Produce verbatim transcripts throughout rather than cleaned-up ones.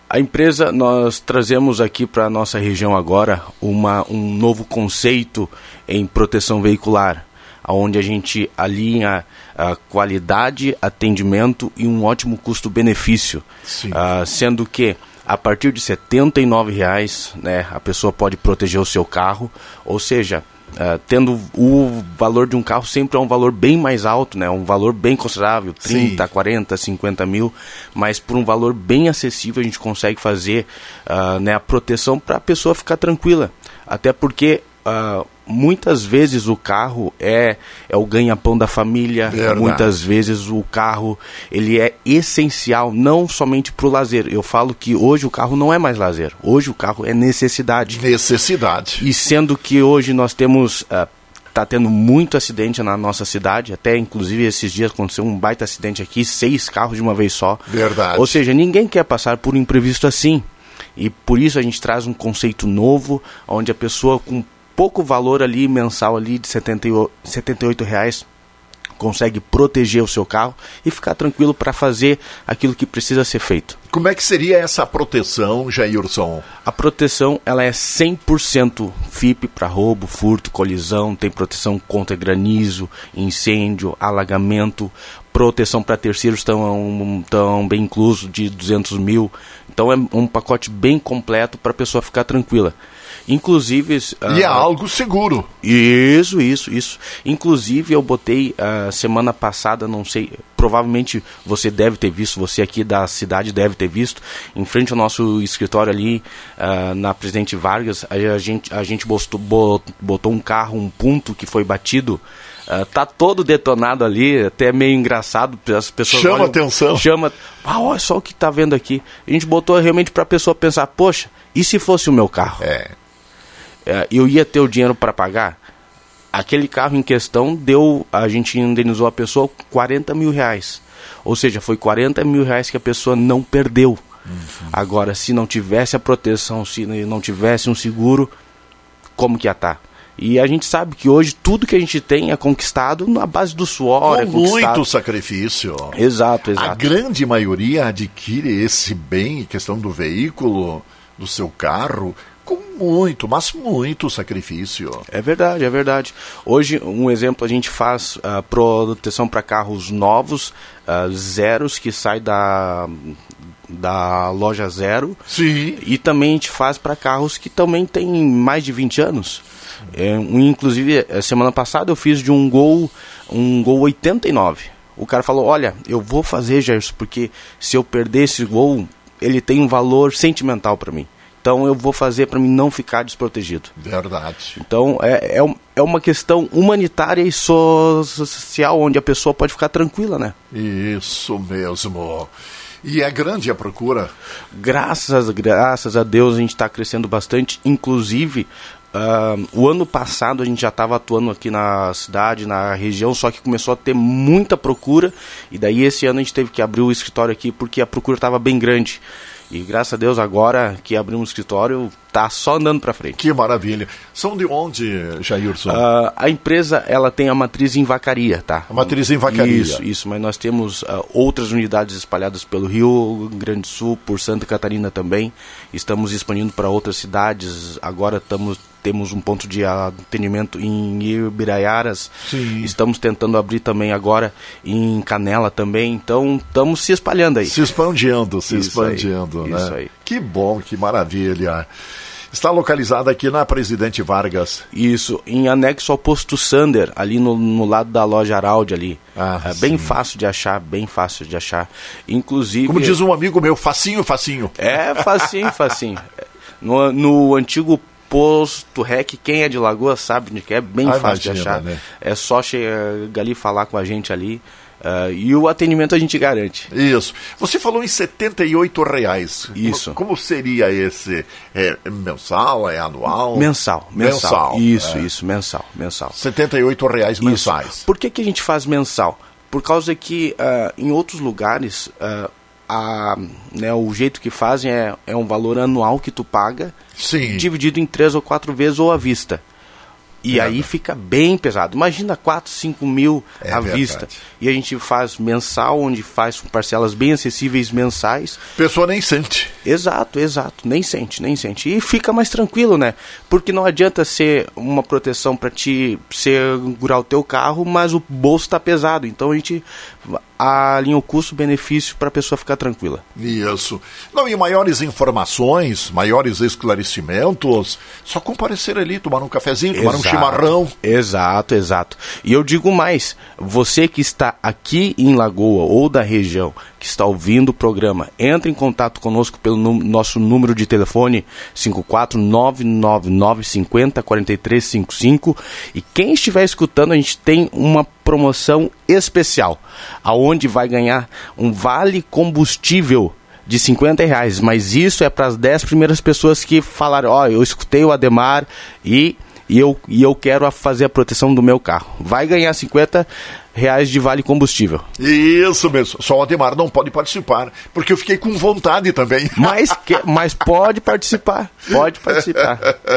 A empresa, nós trazemos aqui para a nossa região agora uma, um novo conceito em proteção veicular, onde a gente alinha a qualidade, atendimento e um ótimo custo-benefício, uh, sendo que a partir de setenta e nove reais, né, a pessoa pode proteger o seu carro, ou seja, Uh, tendo o valor de um carro sempre é um valor bem mais alto, né? Um valor bem considerável, trinta, Sim. quarenta, cinquenta mil, mas por um valor bem acessível a gente consegue fazer uh, né, a proteção para a pessoa ficar tranquila. Até porque uh, muitas vezes o carro é, é o ganha-pão da família, Verdade. Muitas vezes o carro ele é essencial, não somente para o lazer. Eu falo que hoje o carro não é mais lazer, hoje o carro é necessidade. Necessidade. E sendo que hoje nós temos, está uh, tendo muito acidente na nossa cidade, até inclusive esses dias aconteceu um baita acidente aqui, seis carros de uma vez só. Verdade. Ou seja, ninguém quer passar por um imprevisto assim. E por isso a gente traz um conceito novo, onde a pessoa com pouco valor ali, mensal ali de setenta e oito reais, consegue proteger o seu carro e ficar tranquilo para fazer aquilo que precisa ser feito. Como é que seria essa proteção, Jailson? A proteção ela é cem por cento F I P para roubo, furto, colisão, tem proteção contra granizo, incêndio, alagamento, proteção para terceiros tão, tão bem incluso de duzentos mil. Então é um pacote bem completo para a pessoa ficar tranquila. Inclusive... E uh, é algo seguro. Isso, isso, isso. Inclusive eu botei uh, semana passada, não sei, provavelmente você deve ter visto, você aqui da cidade deve ter visto, em frente ao nosso escritório ali, uh, na Presidente Vargas, a, a gente, a gente botou, botou um carro, um ponto que foi batido, uh, tá todo detonado ali, até meio engraçado, as pessoas chama olham, atenção. Chama, ah, olha só o que tá vendo aqui. A gente botou realmente para a pessoa pensar, poxa, e se fosse o meu carro? É. Eu ia ter o dinheiro para pagar? Aquele carro em questão deu, a gente indenizou a pessoa quarenta mil reais. Ou seja, foi quarenta mil reais que a pessoa não perdeu. Uhum. Agora, se não tivesse a proteção, se não tivesse um seguro, como que ia estar? E a gente sabe que hoje tudo que a gente tem é conquistado na base do suor. Com é conquistado... muito sacrifício. Exato, exato. A grande maioria adquire esse bem, questão do veículo, do seu carro, com muito, mas muito sacrifício. É verdade, é verdade. Hoje, um exemplo, a gente faz uh, proteção para carros novos, uh, zeros, que sai da, da loja zero. Sim. E também a gente faz para carros que também têm mais de vinte anos. É, um, inclusive, semana passada eu fiz de um Gol, um Gol oitenta e nove. O cara falou, olha, eu vou fazer, Gerson, porque se eu perder esse Gol, ele tem um valor sentimental para mim. Então eu vou fazer para mim não ficar desprotegido. Verdade. Então é, é, é uma questão humanitária e social, onde a pessoa pode ficar tranquila, né? Isso mesmo. E é grande a procura? Graças, graças a Deus a gente está crescendo bastante. Inclusive, uh, o ano passado a gente já estava atuando aqui na cidade, na região, só que começou a ter muita procura. E daí esse ano a gente teve que abrir o escritório aqui porque a procura estava bem grande. E graças a Deus agora que abrimos um escritório, tá só andando para frente. Que maravilha. São de onde, Jailson? Uh, a empresa ela tem a matriz em Vacaria, tá? A matriz em Vacaria. Isso, isso. Mas nós temos uh, outras unidades espalhadas pelo Rio Grande do Sul, por Santa Catarina também. Estamos expandindo para outras cidades. Agora estamos, temos um ponto de atendimento em Ibiraiaras. Sim. Estamos tentando abrir também agora em Canela também. Então estamos se espalhando aí. Se expandindo, se isso expandindo, aí, né? Isso aí. Que bom, que maravilha. Está localizada aqui na Presidente Vargas. Isso, em anexo ao posto Sander, ali no, no lado da loja Araldi ali. Ah, é bem sim. fácil de achar, bem fácil de achar. Inclusive... Como diz um amigo meu, facinho, facinho. É, facinho, facinho. No, no antigo posto Rec, quem é de Lagoa sabe de que é bem ah, fácil imagina, de achar. Né? É só chegar ali e falar com a gente ali. Uh, e o atendimento a gente garante. Isso. Você falou em setenta e oito reais. Isso. Como, como seria esse? É mensal? É anual? Mensal. Mensal. mensal isso, é. isso. Mensal. Mensal. setenta e oito reais mensais. Isso. Por que, que a gente faz mensal? Por causa que uh, em outros lugares uh, a, né, o jeito que fazem é, é um valor anual que tu paga. Sim. Dividido em três ou quatro vezes ou à vista. E é, aí fica bem pesado. Imagina quatro, cinco mil é à verdade. Vista. E a gente faz mensal, onde faz parcelas bem acessíveis mensais. A pessoa nem sente. Exato, exato. Nem sente, nem sente. E fica mais tranquilo, né? Porque não adianta ser uma proteção para te segurar o teu carro, mas o bolso está pesado. Então a gente alinha o custo-benefício para a pessoa ficar tranquila. Isso. Não, e maiores informações, maiores esclarecimentos, só comparecer ali, tomar um cafezinho, tomar exato, um chimarrão. Exato, exato. E eu digo mais, você que está aqui em Lagoa ou da região, que está ouvindo o programa, entre em contato conosco pelo num, nosso número de telefone cinco quatro nove nove nove cinco zero quatro três cinco cinco, e quem estiver escutando, a gente tem uma promoção especial, aonde vai ganhar um vale combustível de cinquenta reais, mas isso é para as dez primeiras pessoas que falaram, ó, oh, eu escutei o Ademar e, e, eu, e eu quero fazer a proteção do meu carro. Vai ganhar cinquenta reais de vale combustível. Isso mesmo, só o Ademar não pode participar, porque eu fiquei com vontade também. Mas, que, mas pode participar, pode participar.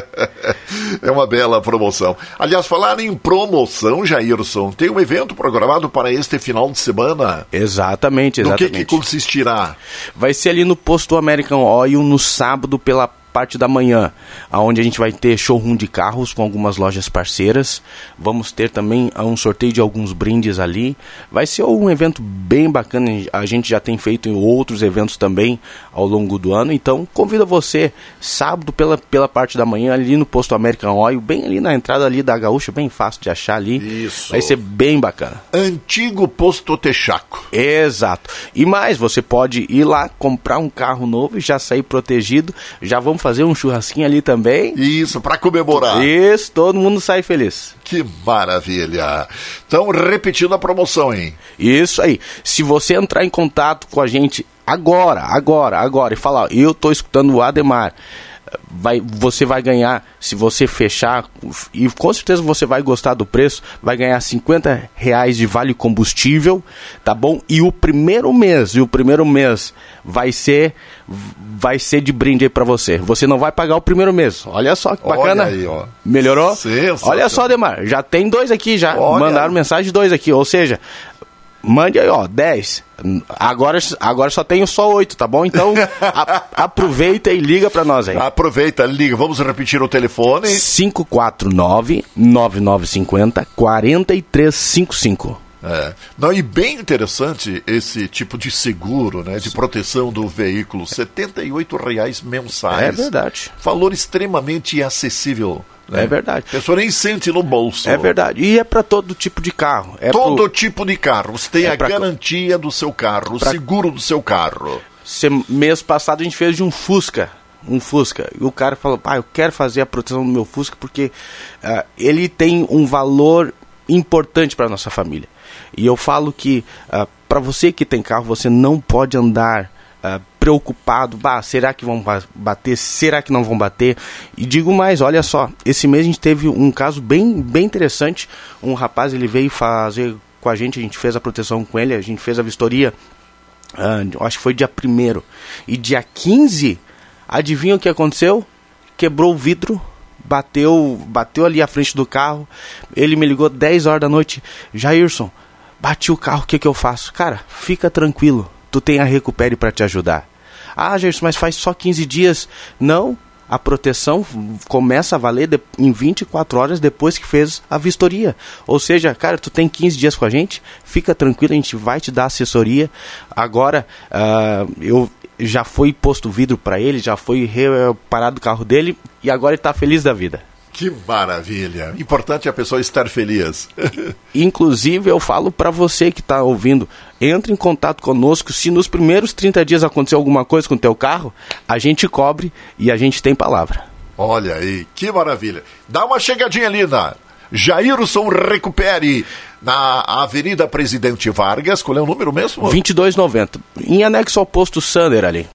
É uma bela promoção. Aliás, falar em promoção, Jairson, tem um evento programado para este final de semana. Exatamente, exatamente. No que, que consistirá? Vai ser ali no posto American Oil, no sábado, pela parte da manhã, onde a gente vai ter showroom de carros com algumas lojas parceiras. Vamos ter também um sorteio de alguns brindes ali. Vai ser um evento bem bacana. A gente já tem feito outros eventos também ao longo do ano. Então, convido você, sábado pela, pela parte da manhã, ali no posto American Oil, bem ali na entrada ali da Gaúcha, bem fácil de achar ali. Isso. Vai ser bem bacana. Antigo posto Texaco. Exato. E mais, você pode ir lá, comprar um carro novo e já sair protegido. Já vamos fazer um churrasquinho ali também. Isso, para comemorar. Isso, todo mundo sai feliz. Que maravilha. Então, repetindo a promoção, hein? Isso aí. Se você entrar em contato com a gente agora, agora, agora, e falar, eu tô escutando o Ademar, vai, você vai ganhar, se você fechar, e com certeza você vai gostar do preço, vai ganhar cinquenta reais de vale combustível, tá bom? E o primeiro mês, e o primeiro mês vai ser, vai ser de brinde aí pra você. Você não vai pagar o primeiro mês. Olha só que bacana. Olha aí, ó. Melhorou? Sensacional. Olha só, Ademar, já tem dois aqui já. Olha. Mandaram mensagem de dois aqui, ou seja, mande aí, ó, dez. Agora, agora só tenho só oito, tá bom? Então, a, aproveita e liga pra nós aí. Aproveita, liga. Vamos repetir o telefone. cinco quatro nove, nove nove cinco zero, quatro três cinco cinco. É. Não, e bem interessante esse tipo de seguro, né, de proteção do veículo, setenta e oito reais mensais. É verdade. Valor extremamente acessível. Né? É verdade. A pessoa nem sente no bolso. É verdade. E é para todo tipo de carro. É todo pro... tipo de carro. Você tem é a pra... garantia do seu carro, o pra... seguro do seu carro. Se, mês passado a gente fez de um Fusca. Um Fusca. E o cara falou, pai, eu quero fazer a proteção do meu Fusca porque uh, ele tem um valor importante para nossa família. E eu falo que uh, para você que tem carro, você não pode andar uh, preocupado, bah, será que vão bater, será que não vão bater? E digo mais, olha só, esse mês a gente teve um caso bem, bem interessante. Um rapaz, ele veio fazer com a gente, a gente fez a proteção com ele, a gente fez a vistoria, uh, acho que foi dia primeiro. E dia quinze, adivinha o que aconteceu? Quebrou o vidro. Bateu, bateu ali à frente do carro. Ele me ligou dez horas da noite. Jairson, bati o carro, o que que eu faço? Cara, fica tranquilo, tu tem a Recupere para te ajudar. Ah, Jairson, mas faz só quinze dias. Não, a proteção começa a valer de, em vinte e quatro horas depois que fez a vistoria. Ou seja, cara, tu tem quinze dias com a gente, fica tranquilo, a gente vai te dar assessoria. Agora, uh, eu... já foi posto vidro para ele, já foi reparado o carro dele e agora ele está feliz da vida. Que maravilha! Importante é a pessoa estar feliz. Inclusive, eu falo para você que está ouvindo, entre em contato conosco. Se nos primeiros trinta dias acontecer alguma coisa com o teu carro, a gente cobre e a gente tem palavra. Olha aí, que maravilha! Dá uma chegadinha ali na Jairson Recupere, na Avenida Presidente Vargas. Qual é o número mesmo? vinte e dois noventa, em anexo ao posto Sander ali.